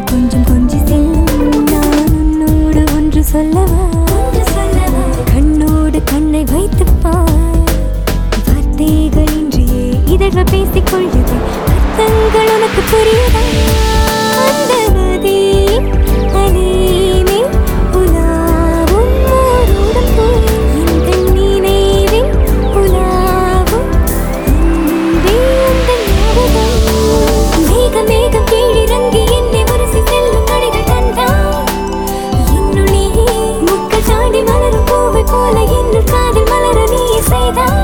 கொஞ்சம் கொஞ்சி செல்லும் நான் உன்னோடு ஒன்று சொல்லவா கண்ணோடு கண்ணை வைத்து பார் வார்த்தைகளின்றியே இதழ்கள் பேசிக் கொள்ளுது அர்த்தங்கள் உனக்கு புரியுதா அந்த நதி அலைமே உலாவும் ஓரோடும் போய் இந்த நினைவில் உலாவும் அன்பே உந்தன் ஞாபகம் மேகம் மேகம் கீழிறங்கி என்னை உரசி செல்லும் நொடிகள் தந்தாய் என்னுள்ளேயே முக்கள் தாண்டி மலரும் பூவை போல என்னுள் காதல் மலர நீ செய்தாய்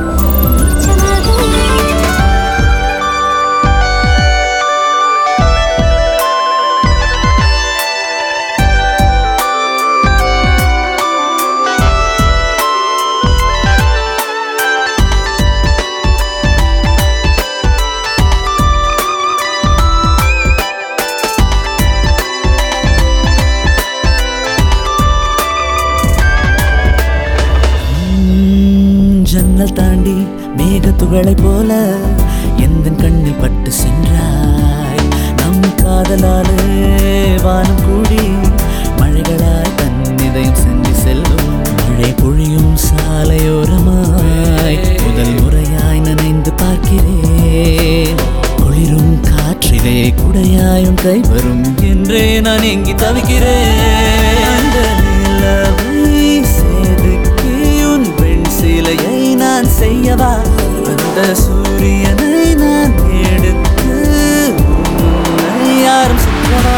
ஜன்னல் தாண்டி மேகத்துகளை போல எந்த கண்ணில் பட்டு சென்றாய் நம் காதலாலே வானம் கூடி மழைகளாய் தன் இதயம் சென்று செல்லும் மழை பொழியும் சாலையோரமாய் முதல் முறையாய் நனைந்து பார்க்கிறேன் குளிரும் காற்றிலே குடையாயும் கை வரும் என்றே நான் எங்கி தவிக்கிறேன் சிலையை நான் செய்யவா அந்த சூரியனை நான் எடுத்து யாரும் சுற்றவா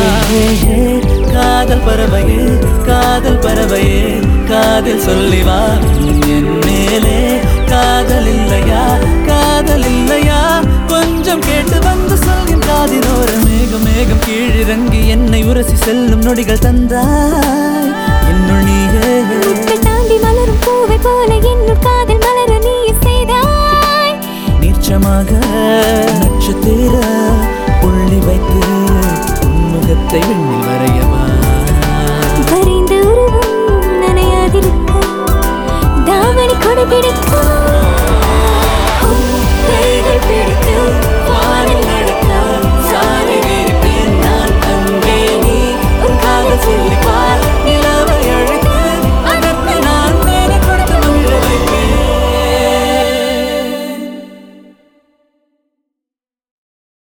காதல் பறவையே காதல் பறவையே காதல் சொல்லிவா என் மேலே காதல் இல்லையா காதல் இல்லையா கொஞ்சம் கேட்டு வந்து சொல்கின் காதினோர மேகம் மேகம் கீழிறங்கி என்னை உரசி செல்லும் நொடிகள் தந்தாய் என்னுள் நீயே தாண்டி மலரும் பூவை போல என்னுள் காதல் மலர நீ செய்தாய் நீச்சமாக நட்சத்திர புள்ளி வைத்து